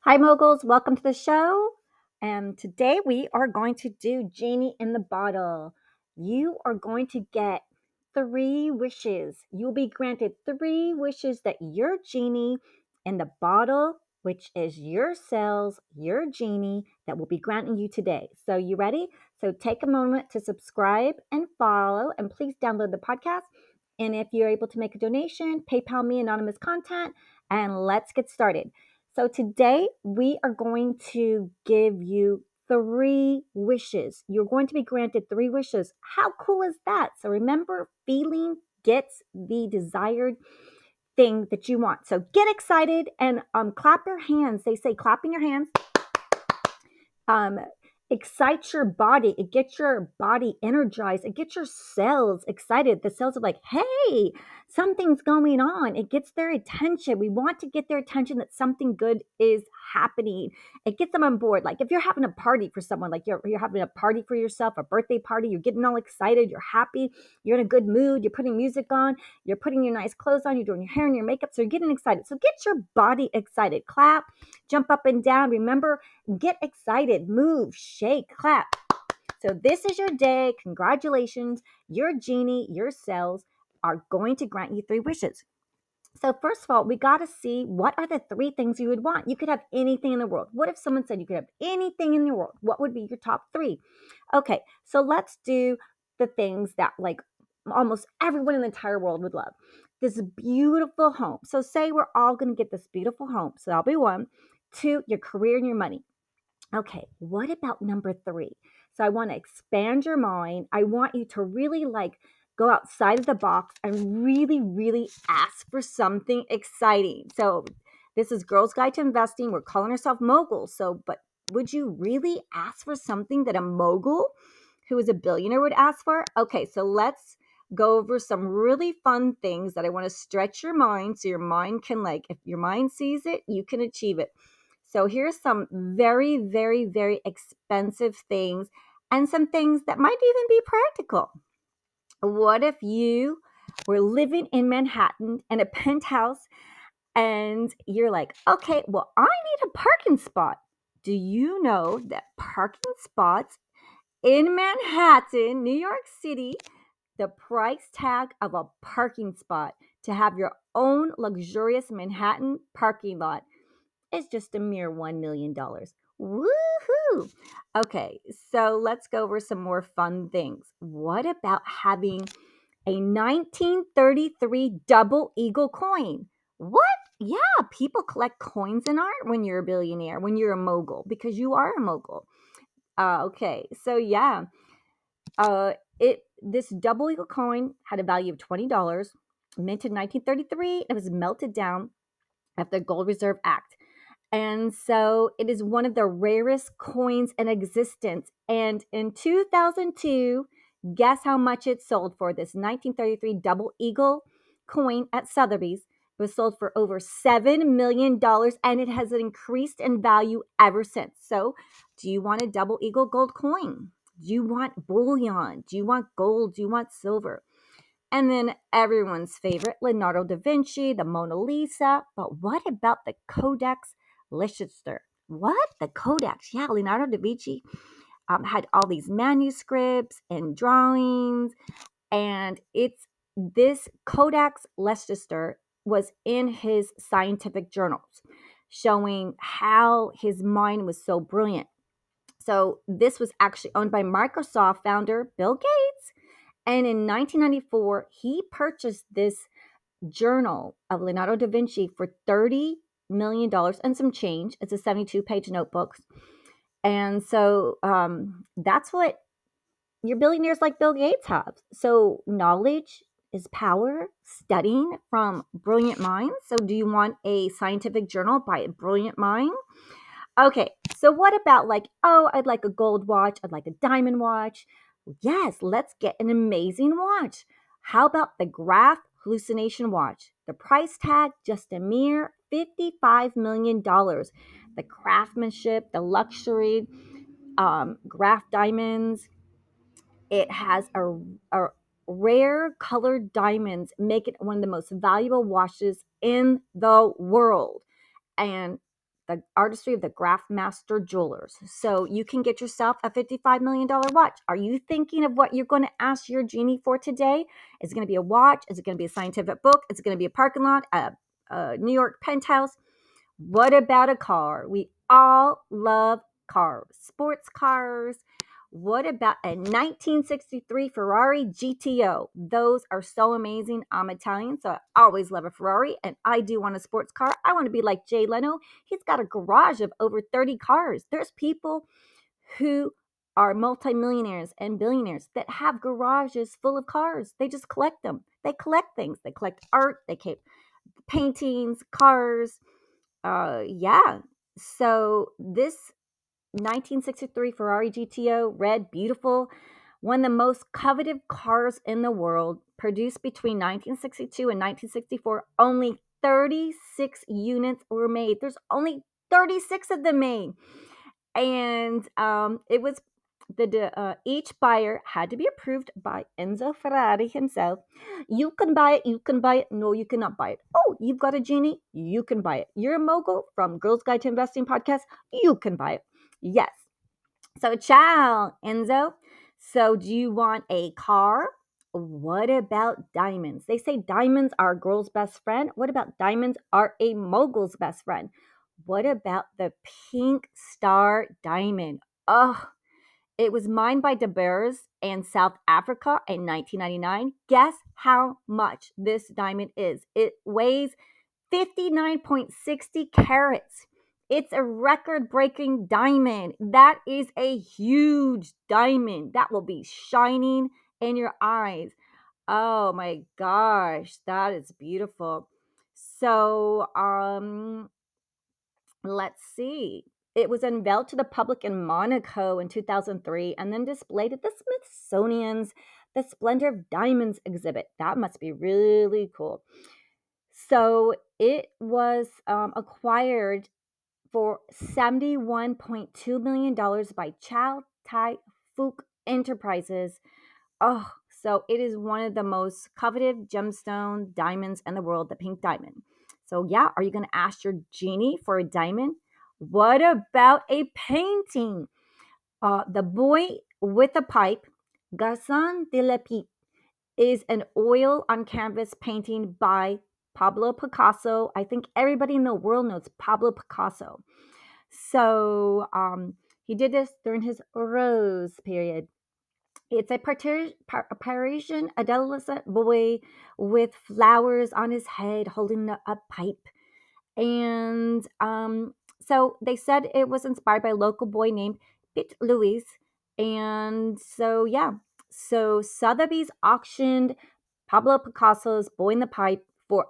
Hi, moguls. Welcome to the show. And today we are going to do Genie in the Bottle. You are going to get three wishes. You'll be granted three wishes that your genie in the bottle, which is your cells, your genie, that will be granting you today. So, you ready? So, take a moment to subscribe and follow, and please download the podcast. And if you're able to make a donation, PayPal me anonymous content, and let's get started. So today we are going to give you three wishes. You're going to be granted three wishes. How cool is that? So remember, feeling gets the desired thing that you want. So get excited and clap your hands. They say clapping your hands um, excites your body. It gets your body energized. It gets your cells excited. The cells are like, hey, something's going on. It gets their attention. We want to get their attention that something good is happening. It gets them on board. Like if you're having a party for someone, like you're having a party for yourself, a birthday party, you're getting all excited, you're happy, you're in a good mood, you're putting music on, you're putting your nice clothes on, you're doing your hair and your makeup. So you're getting excited. So get your body excited. Clap, jump up and down. Remember, get excited, move, shake, clap. So this is your day. Congratulations. Your genie, your cells are going to grant you three wishes. So first of all, we got to see what are the three things you would want. You could have anything in the world. What if someone said you could have anything in the world? What would be your top three? Okay, so let's do the things that like almost everyone in the entire world would love. This beautiful home. So say we're all going to get this beautiful home. So that'll be one. Two, your career and your money. Okay, what about number three? So I want to expand your mind. I want you to really like go outside of the box and really, really ask for something exciting. So this is Girls Guide to Investing. We're calling ourselves moguls. So, but would you really ask for something that a mogul who is a billionaire would ask for? Okay, so let's go over some really fun things that I want to stretch your mind so your mind can like, if your mind sees it, you can achieve it. So here's some very, very, very expensive things and some things that might even be practical. What if you were living in Manhattan in a penthouse and you're like, okay, well, I need a parking spot. Do you know that parking spots in Manhattan, New York City, the price tag of a parking spot to have your own luxurious Manhattan parking lot is just a mere $1 million. Woohoo! Okay, so let's go over some more fun things. What about having a 1933 double eagle coin? What? Yeah, people collect coins and art when you're a billionaire, when you're a mogul, because you are a mogul. Okay, so yeah, it this double eagle coin had a value of $20, minted in 1933. It was melted down after the Gold Reserve Act. And so it is one of the rarest coins in existence. And in 2002, guess how much it sold for? This 1933 double eagle coin at Sotheby's. It was sold for over $7 million, and it has increased in value ever since. So, do you want a double eagle gold coin? Do you want bullion? Do you want gold? Do you want silver? And then everyone's favorite, Leonardo da Vinci, the Mona Lisa. But what about the Codex Leicester? What? The Codex? Yeah, Leonardo da Vinci had all these manuscripts and drawings. And it's this Codex Leicester was in his scientific journals, showing how his mind was so brilliant. So this was actually owned by Microsoft founder Bill Gates. And in 1994, he purchased this journal of Leonardo da Vinci for $30 million and some change. It's a 72-page notebook. And so that's what your billionaires like Bill Gates have. So knowledge is power, studying from brilliant minds. So do you want a scientific journal by a brilliant mind? Okay, so what about like, oh, I'd like a gold watch, I'd like a diamond watch. Yes, let's get an amazing watch. How about the Graf Hallucination Watch? The price tag, just a mere $55 million. The craftsmanship, the luxury, Graf diamonds. It has a rare colored diamonds, make it one of the most valuable watches in the world. And the artistry of the Grafmaster Jewelers. So you can get yourself a $55 million watch. Are you thinking of what you're going to ask your genie for today? Is it going to be a watch? Is it going to be a scientific book? Is it going to be a parking lot, a New York penthouse? What about a car? We all love cars, sports cars. What about a 1963 Ferrari GTO? Those are so amazing. I'm Italian, so I always love a Ferrari, and I do want a sports car. I want to be like Jay Leno. He's got a garage of over 30 cars. There's people who are multimillionaires and billionaires that have garages full of cars. They just collect them. They collect things. They collect art. They keep paintings, cars. Yeah. So this 1963 Ferrari GTO, red, beautiful, one of the most coveted cars in the world, produced between 1962 and 1964. Only 36 units were made. There's only 36 of them made. And it was each buyer had to be approved by Enzo Ferrari himself. You can buy it. You can buy it. No, you cannot buy it. Oh, you've got a genie. You can buy it. You're a mogul from Girls Guide to Investing podcast. You can buy it. Yes. So, ciao, Enzo. So, do you want a car? What about diamonds? They say diamonds are a girl's best friend. What about diamonds are a mogul's best friend? What about the pink star diamond? Oh, it was mined by De Beers in South Africa in 1999. Guess how much this diamond is? It weighs 59.60 carats. It's a record-breaking diamond. That is a huge diamond. That will be shining in your eyes. Oh my gosh, that is beautiful. So, let's see. It was unveiled to the public in Monaco in 2003 and then displayed at the Smithsonian's The Splendor of Diamonds exhibit. That must be really cool. So it was acquired for $71.2 million by Chow Tai Fook Enterprises. Oh, so it is one of the most coveted gemstone diamonds in the world, the pink diamond. So yeah, are you going to ask your genie for a diamond? What about a painting? The Boy with a Pipe, Garçon de la Pipe, is an oil on canvas painting by Pablo Picasso. I think everybody in the world knows Pablo Picasso. So he did this during his Rose period. It's a Parisian adolescent boy with flowers on his head holding a pipe. And so they said it was inspired by a local boy named Pete Louis. And so, yeah. So Sotheby's auctioned Pablo Picasso's Boy in the Pipe for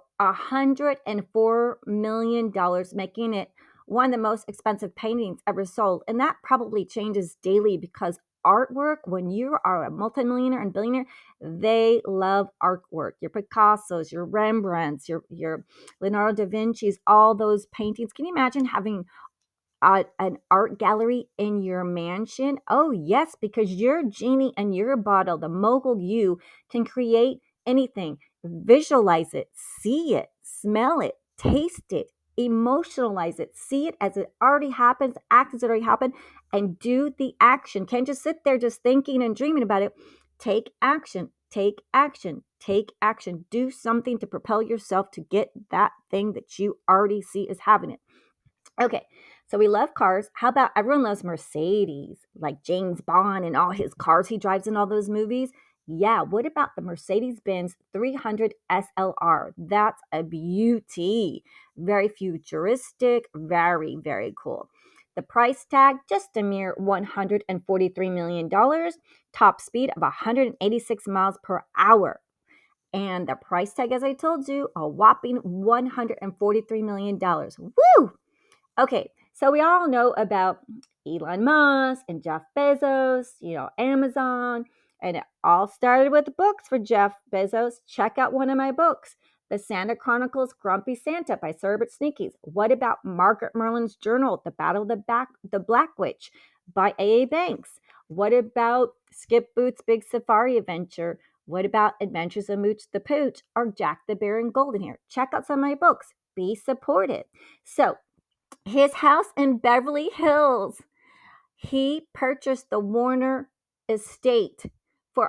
$104 million, making it one of the most expensive paintings ever sold. And that probably changes daily because artwork, when you are a multimillionaire and billionaire, they love artwork. Your Picassos, your Rembrandts, your Leonardo da Vinci's, all those paintings. Can you imagine having an art gallery in your mansion? Oh, yes, because your genie and your bottle, the mogul you, can create anything. Visualize it, see it, smell it, taste it, emotionalize it, see it as it already happens, act as it already happened, and do the action. Can't just sit there just thinking and dreaming about it. Take action, take action, take action. Do something to propel yourself to get that thing that you already see as having it. Okay, so we love cars. How about everyone loves Mercedes, like James Bond and all his cars he drives in all those movies? Yeah, what about the Mercedes Benz 300 SLR? That's a beauty. Very futuristic, very, very cool. The price tag, just a mere $143 million, top speed of 186 miles per hour. And the price tag, as I told you, a whopping $143 million. Woo! Okay, so we all know about Elon Musk and Jeff Bezos, Amazon, and it all started with books for Jeff Bezos. Check out one of my books, The Santa Chronicles Grumpy Santa by Cerbert Sneakies. What about Margaret Merlin's journal, The Battle of the Black Witch by A.A. Banks? What about Skip Boots' Big Safari Adventure? What about Adventures of Mooch the Pooch or Jack the Bear and Golden Hair? Check out some of my books. Be supported. So, His house in Beverly Hills. He purchased the Warner estate for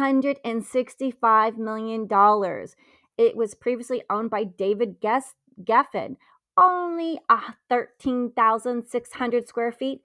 $165 million. It was previously owned by David Geffen. Only 13,600 square feet.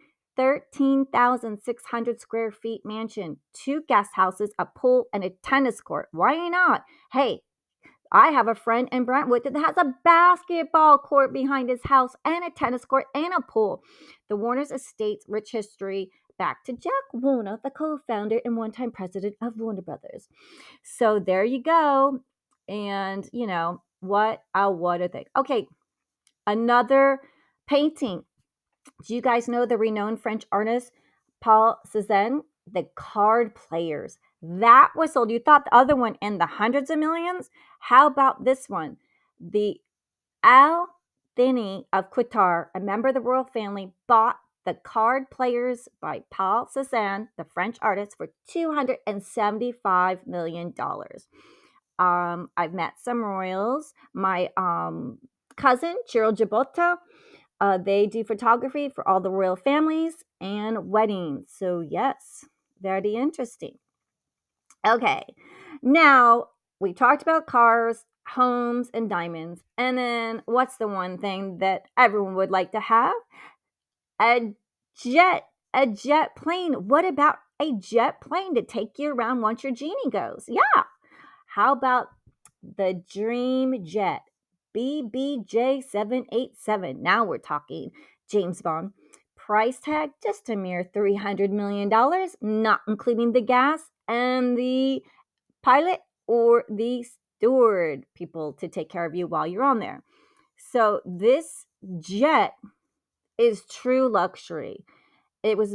13,600 square feet mansion, two guest houses, a pool, and a tennis court. Why not? Hey, I have a friend in Brentwood that has a basketball court behind his house and a tennis court and a pool. The Warner's estate's rich history back to Jack Warner, the co-founder and one-time president of Warner Brothers. So there you go. And what a thing. Okay, another painting. Do you guys know the renowned French artist Paul Cézanne? The Card Players. That was sold. You thought the other one in the hundreds of millions? How about this one? The Al Thini of Qatar, a member of the royal family, bought the Card Players by Paul Cézanne, the French artist, for $275 million. I've met some royals. My cousin, Cyril Gibotta, they do photography for all the royal families and weddings. So, yes, very interesting. Okay, now we talked about cars, homes, and diamonds. And then what's the one thing that everyone would like to have? A jet, a jet plane. What about a jet plane to take you around once your genie goes? Yeah. How about the Dream Jet? BBJ 787. Now we're talking James Bond. Price tag just a mere $300 million, not including the gas and the pilot or the steward people to take care of you while you're on there. So this jet is true luxury. It was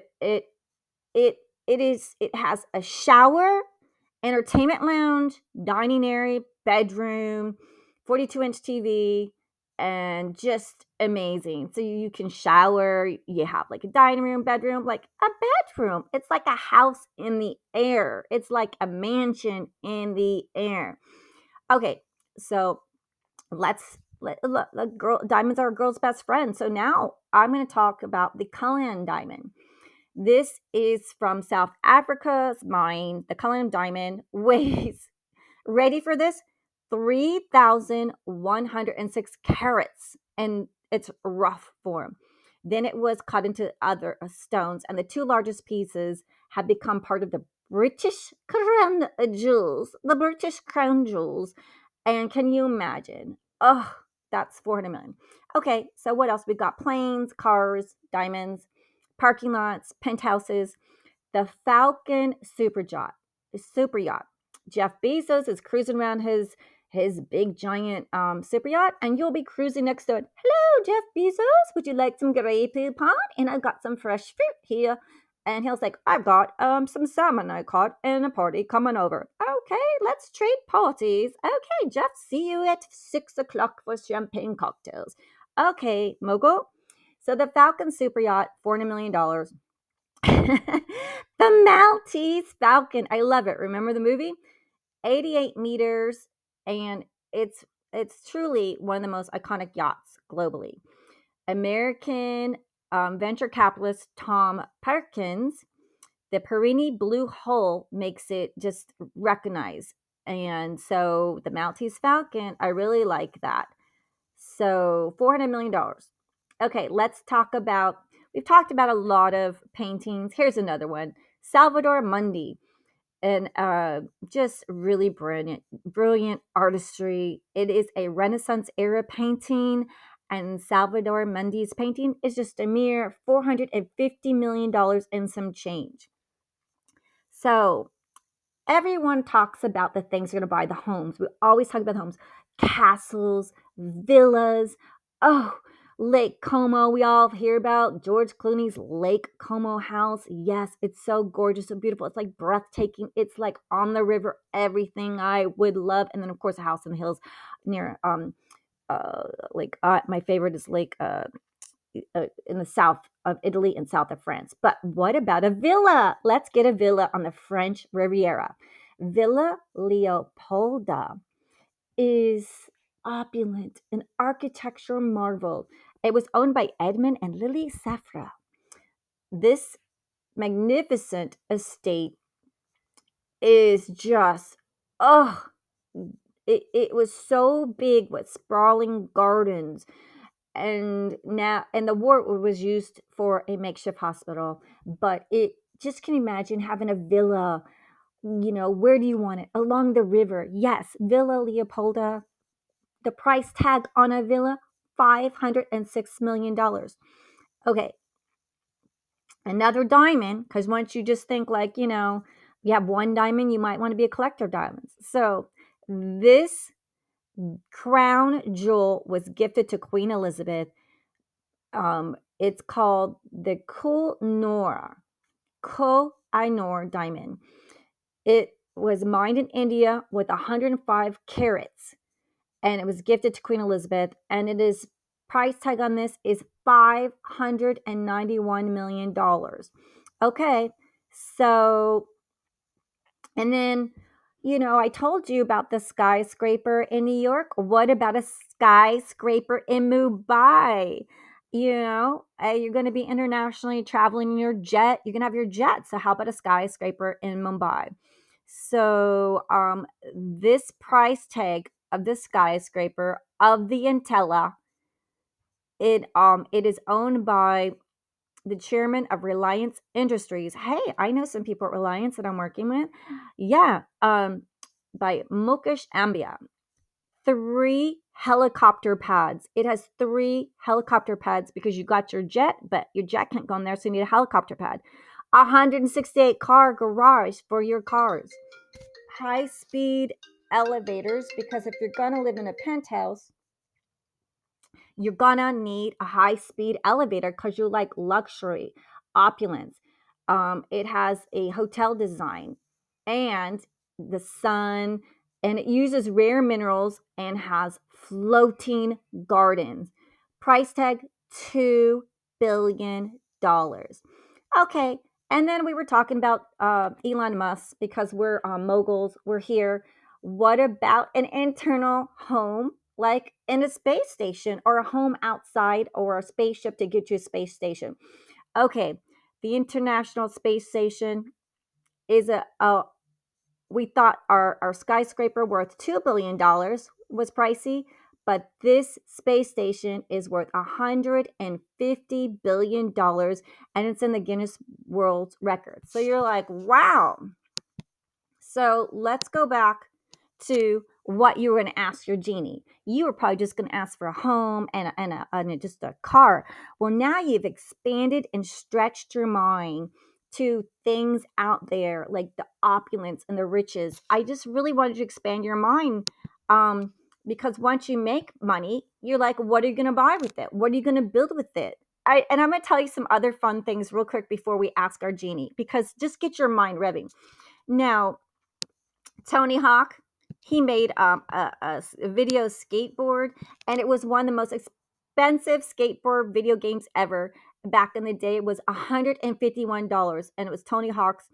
it has a shower, entertainment lounge, dining area, bedroom, 42-inch TV, and just amazing. So you can shower, you have like a dining room, bedroom, like a bedroom. It's like a house in the air. It's like a mansion in the air. Okay, so diamonds are a girl's best friend. So now I'm going to talk about the Cullinan diamond. This is from South Africa's mine. The Cullinan diamond weighs, ready for this, 3,106 carats in its rough form. Then it was cut into other stones, and the two largest pieces have become part of the British crown jewels. The British crown jewels. And can you imagine? Oh, that's 400 million. Okay, so what else? We've got planes, cars, diamonds, parking lots, penthouses, the Falcon super yacht. Jeff Bezos is cruising around his big giant super yacht, and you'll be cruising next to it. Hello, Jeff Bezos. Would you like some Grey Poupon? And I've got some fresh fruit here. And he'll like, I've got some salmon I caught in a party coming over. Okay, let's trade parties. Okay, Jeff, see you at 6 o'clock for champagne cocktails. Okay, mogul. So the Falcon super yacht, $400 million. The Maltese Falcon. I love it. Remember the movie? 88 meters, and it's truly one of the most iconic yachts globally. American venture capitalist Tom Perkins, the Perini Blue Hull makes it just recognized. And so the Maltese Falcon, I really like that. So $400 million. Okay, let's talk about, we've talked about a lot of paintings. Here's another one, Salvator Mundi. And just really brilliant artistry. It is a Renaissance era painting, and Salvador Mundi's painting is just a mere $450 million and some change. So everyone talks about the things they're going to buy, the homes. We always talk about homes, castles, villas. Oh, Lake Como. We all hear about George Clooney's Lake Como house. Yes, it's so gorgeous and beautiful. It's like breathtaking. It's like on the river. Everything I would love. And then of course a house in the hills near my favorite is Lake in the south of Italy and south of France. But what about a villa? Let's get a villa on the French Riviera. Villa Leopolda is opulent, an architectural marvel. It was owned by Edmund and Lily Safra. This magnificent estate is just, oh, it was so big with sprawling gardens. And the wart was used for a makeshift hospital, but it just can imagine having a villa. Where do you want it? Along the river. Yes, Villa Leopolda. The price tag on a villa, $506 million. Okay, another diamond, because once you just think like, you have one diamond, you might want to be a collector of diamonds. So this crown jewel was gifted to Queen Elizabeth. It's called the Koh-i-Noor diamond. It was mined in India with 105 carats, and it was gifted to Queen Elizabeth. And it is price tag on this is $591 million. Okay, so, and then, I told you about the skyscraper in New York. What about a skyscraper in Mumbai? You're going to be internationally traveling in your jet. You can have your jet. So how about a skyscraper in Mumbai? So this price tag of the skyscraper of the Intella, it is owned by the chairman of Reliance Industries. Hey, I know some people at Reliance that I'm working with. Yeah, by Mukesh Ambia. 3 helicopter pads. It has 3 helicopter pads because you got your jet, but your jet can't go in there, so you need a helicopter pad. 168 car garage for your cars. High-speed elevators, because if you're gonna live in a penthouse, you're gonna need a high-speed elevator because you like luxury, opulence. It has a hotel design and the sun, and it uses rare minerals and has floating gardens. Price tag $2 billion. Okay, and then we were talking about Elon Musk because we're moguls. We're here. What about an internal home, like in a space station, or a home outside, or a spaceship to get to a space station? Okay, the International Space Station is we thought our skyscraper worth $2 billion was pricey, but this space station is worth $150 billion, and it's in the Guinness World Record. So you're like, wow. So let's go back to what you were going to ask your genie. You were probably just going to ask for a home and just a car. Well, now you've expanded and stretched your mind to things out there like the opulence and the riches. I just really wanted to expand your mind, because once you make money, you're like, what are you going to buy with it? What are you going to build with it? And I'm going to tell you some other fun things real quick before we ask our genie, because just get your mind revving. Now, Tony Hawk, he made a video skateboard, and it was one of the most expensive skateboard video games ever. Back in the day, it was $151, and it was Tony Hawk's,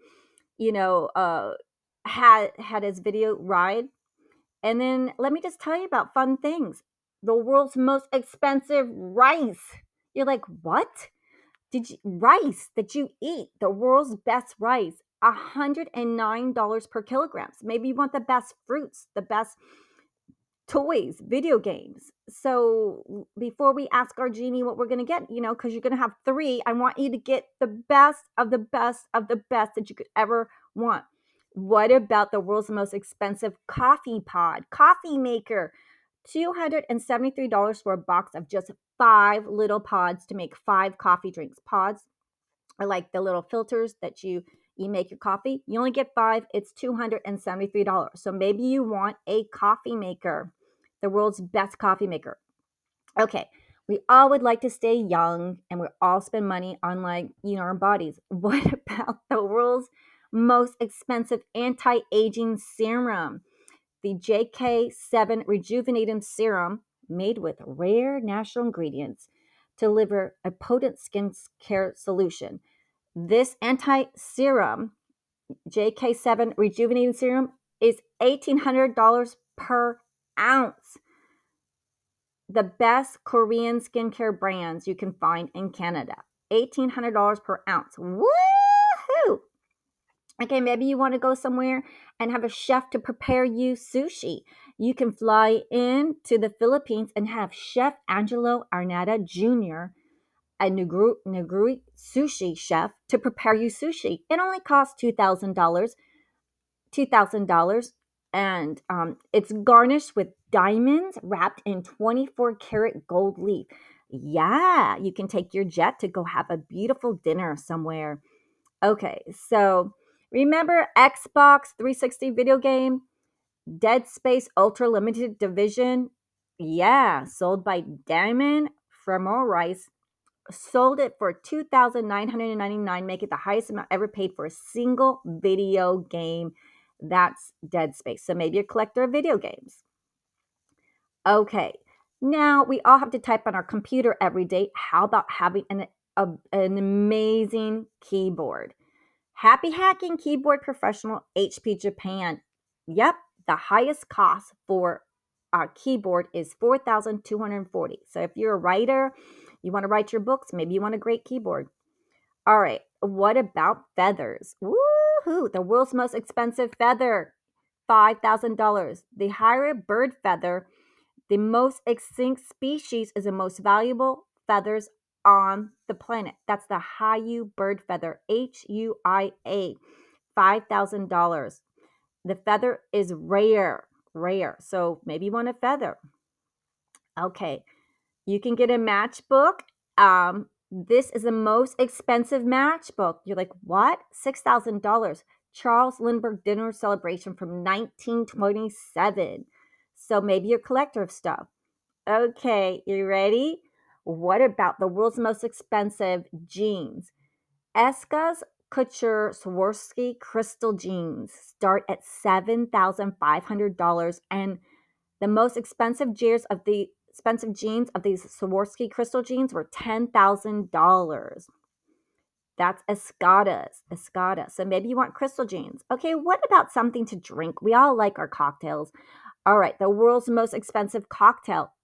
had his video ride. And then let me just tell you about fun things. The world's most expensive rice. You're like, what? Rice that you eat, the world's best rice, $109 per kilogram. Maybe you want the best fruits, the best toys, video games. So before we ask our genie what we're going to get, because you're going to have 3, I want you to get the best of the best of the best that you could ever want. What about the world's most expensive coffee maker? $273 for a box of just 5 little pods to make 5 coffee drinks. Pods are like the little filters that you make your coffee. You only get 5. It's $273. So maybe you want a coffee maker, the world's best coffee maker. Okay, we all would like to stay young, and we all spend money on our bodies. What about the world's most expensive anti-aging serum? The JK7 Rejuvenating Serum, made with rare natural ingredients to deliver a potent skincare solution. This anti-serum, JK7 Rejuvenating Serum, is $1,800 per ounce. the best Korean skincare brands you can find in Canada. $1,800 per ounce. Woohoo! Okay, maybe you want to go somewhere and have a chef to prepare you sushi. You can fly in to the Philippines and have Chef Angelo Arnada Jr., a Naguri sushi chef, to prepare you sushi. It only costs $2,000, and it's garnished with diamonds wrapped in 24 karat gold leaf. Yeah, you can take your jet to go have a beautiful dinner somewhere. Okay, so remember Xbox 360 video game, Dead Space Ultra Limited Division? Yeah, sold by Diamond Fremont Rice. Sold it for $2,999, make it the highest amount ever paid for a single video game. That's Dead Space. So maybe you're a collector of video games. Okay, now we all have to type on our computer every day. How about having an amazing keyboard? Happy Hacking Keyboard Professional HP Japan. Yep, the highest cost for a keyboard is $4,240. So if you're a writer, you want to write your books, maybe you want a great keyboard. All right, what about feathers? Woohoo! The world's most expensive feather, $5,000. The higher bird feather, the most extinct species, is the most valuable feathers on the planet. That's the Haiu bird feather, Huia, $5,000. The feather is rare. So maybe you want a feather. Okay, you can get a matchbook. This is the most expensive matchbook. You're like, what? $6,000. Charles Lindbergh dinner celebration from 1927. So maybe you're a collector of stuff. Okay, you ready? What about the world's most expensive jeans? Eska's Couture Swarovski crystal jeans start at $7,500, and the most expensive jeans of these Swarovski crystal jeans were $10,000. That's Escada. So maybe you want crystal jeans. Okay, what about something to drink? We all like our cocktails. All right, the world's most expensive cocktail,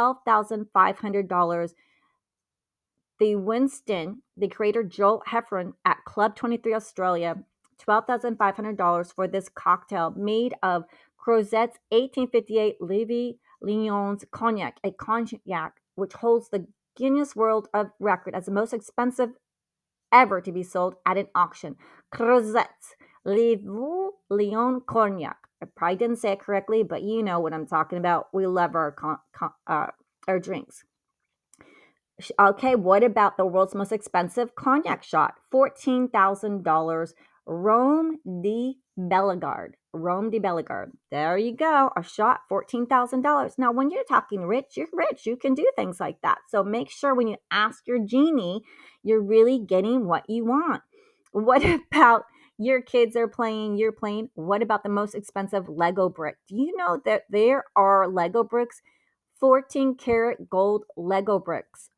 $12,500. The Winston, the creator Joel Heffron at Club 23 Australia, $12,500 for this cocktail made of Crozet's 1858 Lévis Lyons cognac, a cognac which holds the Guinness World of Record as the most expensive ever to be sold at an auction. Crozet's Lévis Lyons cognac. I probably didn't say it correctly, but you know what I'm talking about. We love our drinks. Okay, what about the world's most expensive cognac shot? $14,000. Rome de Bellegarde. There you go. A shot, $14,000. Now, when you're talking rich, you're rich. You can do things like that. So make sure when you ask your genie, you're really getting what you want. What about your kids are playing, you're playing? What about the most expensive Lego brick? Do you know that there are Lego bricks, 14 karat gold Lego bricks?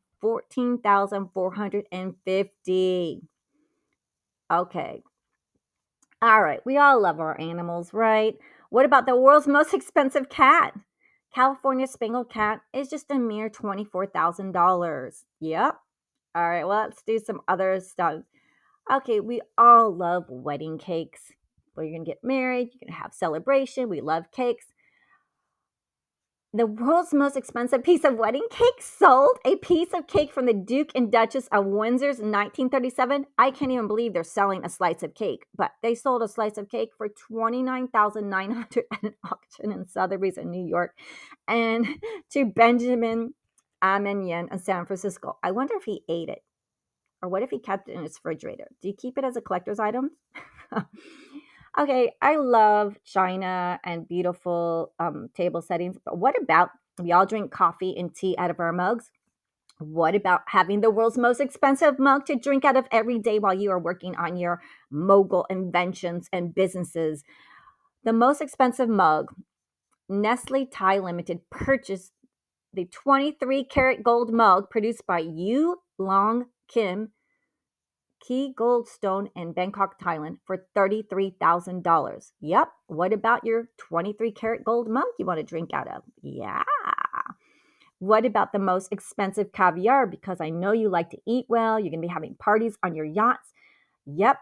$14,450. Okay. All right. We all love our animals, right? What about the world's most expensive cat? California Spangled Cat is just a mere $24,000. Yep. All right. Well, let's do some other stuff. Okay. We all love wedding cakes. Well, you're going to get married. You're going to have celebration. We love cakes. The world's most expensive piece of wedding cake sold. A piece of cake from the Duke and Duchess of Windsor's 1937. I can't even believe they're selling a slice of cake, but they sold a slice of cake for $29,900 at an auction in Sotheby's in New York, and to Benjamin Amenyen in San Francisco. I wonder if he ate it, or what if he kept it in his refrigerator? Do you keep it as a collector's item? Okay, I love china and beautiful table settings, but what about we all drink coffee and tea out of our mugs? What about having the world's most expensive mug to drink out of every day while you are working on your mogul inventions and businesses? The most expensive mug, Nestle Thai Limited, purchased the 23 karat gold mug produced by Yu Long Kim Key Goldstone in Bangkok, Thailand for $33,000. Yep. What about your 23 karat gold mug you want to drink out of? Yeah. What about the most expensive caviar? Because I know you like to eat well. You're going to be having parties on your yachts. Yep,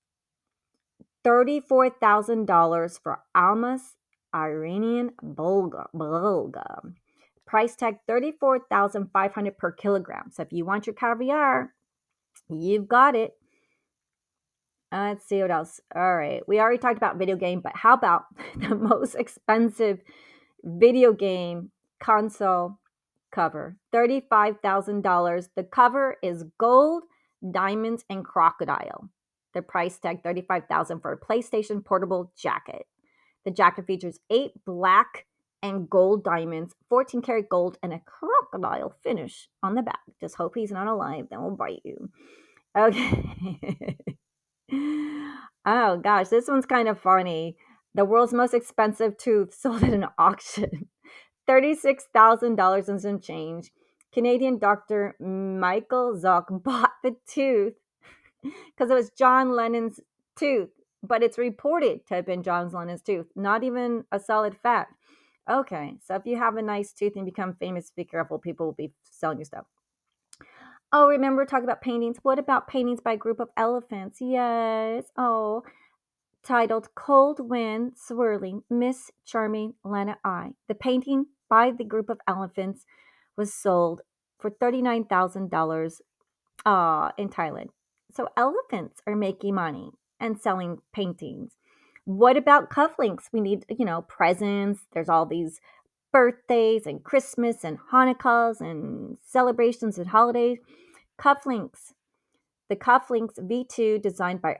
$34,000 for Almas Iranian Bulga. Price tag 34,500 per kilogram. So if you want your caviar, you've got it. Let's see what else. All right. We already talked about video game, but how about the most expensive video game console cover? $35,000. The cover is gold, diamonds, and crocodile. The price tag $35,000 for a PlayStation portable jacket. The jacket features 8 black and gold diamonds, 14 karat gold, and a crocodile finish on the back. Just hope he's not alive, then we'll bite you. Okay. Oh gosh, this one's kind of funny. The world's most expensive tooth sold at an auction. $36,000 and some change. Canadian doctor Michael Zock bought the tooth because it was John Lennon's tooth, but it's reported to have been John Lennon's tooth, not even a solid fact. Okay, so if you have a nice tooth and become famous, be careful. People will be selling you stuff. Oh, remember talking about paintings? What about paintings by a group of elephants? Yes. Oh, titled Cold Wind Swirling Miss Charming Lena I. The painting by the group of elephants was sold for $39,000 in Thailand. So elephants are making money and selling paintings. What about cufflinks? We need, presents. There's all these birthdays and Christmas and Hanukkahs and celebrations and holidays. Cufflinks. The cufflinks V2 designed by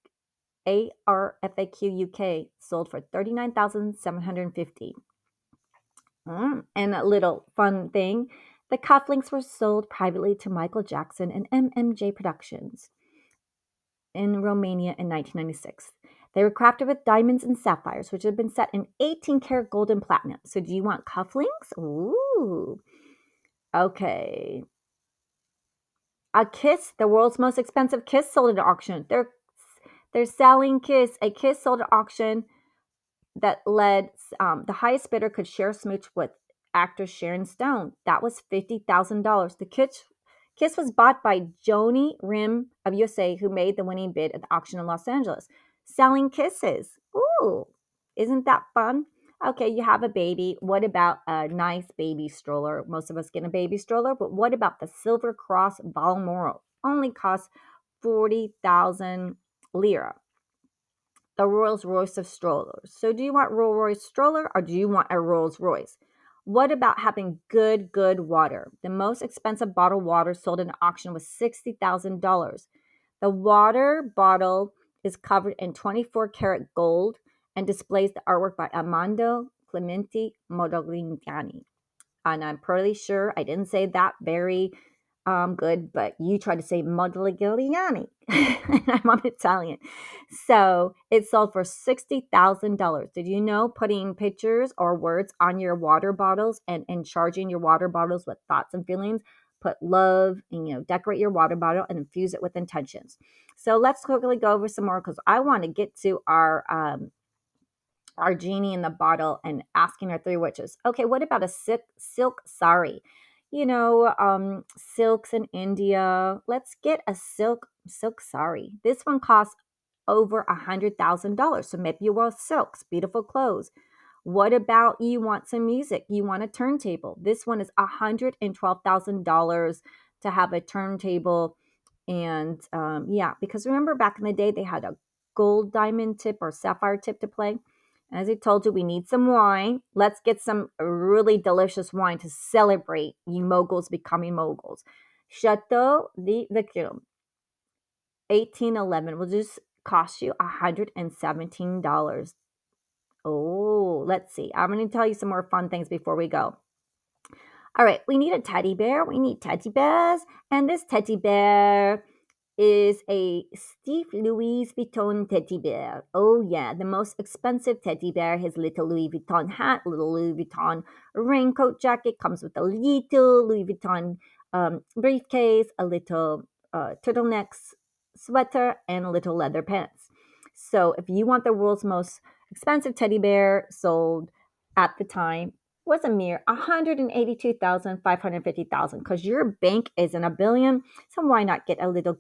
ARFAQ UK sold for $39,750. And a little fun thing, the cufflinks were sold privately to Michael Jackson and MMJ Productions in Romania in 1996. They were crafted with diamonds and sapphires, which had been set in 18 karat gold and platinum. So do you want cufflinks? Ooh. Okay. A kiss, the world's most expensive kiss, sold at auction. They're selling Kiss. A Kiss sold at auction that led the highest bidder could share a smooch with actress Sharon Stone. That was $50,000. The Kiss was bought by Joni Rim of USA, who made the winning bid at the auction in Los Angeles. Selling kisses. Ooh, isn't that fun? Okay, you have a baby. What about a nice baby stroller? Most of us get a baby stroller, but what about the Silver Cross Balmoral? Only costs 40,000 lira. The Rolls Royce of strollers. So do you want Rolls Royce stroller or do you want a Rolls Royce? What about having good water? The most expensive bottled water sold in an auction was $60,000. The water bottle is covered in 24 karat gold and displays the artwork by Armando Clementi Modigliani. And I'm pretty sure I didn't say that very good, but you tried to say Modigliani. I'm Italian. So it sold for $60,000. Did you know putting pictures or words on your water bottles and charging your water bottles with thoughts and feelings? Put love and, decorate your water bottle and infuse it with intentions. So let's quickly go over some more because I want to get to our genie in the bottle and asking our three witches. Okay, what about a silk sari? Silks in India. Let's get a silk sari. This one costs over $100,000. So maybe you wear silks, beautiful clothes. What about you want some music? You want a turntable. This one is $112,000 to have a turntable. And because remember back in the day, they had a gold diamond tip or sapphire tip to play. As I told you, we need some wine. Let's get some really delicious wine to celebrate you moguls becoming moguls. Chateau de Vicrum, 1811, will just cost you $117. Oh, let's see. I'm going to tell you some more fun things before we go. All right, we need a teddy bear. We need teddy bears. And this teddy bear is a Steve Louis Vuitton teddy bear. Oh yeah, the most expensive teddy bear. His little Louis Vuitton hat, little Louis Vuitton raincoat jacket, comes with a little Louis Vuitton briefcase, a little turtleneck sweater, and a little leather pants. So if you want the world's most expensive teddy bear sold at the time, was a mere 182,550,000 because your bank is in a billion. So why not get a little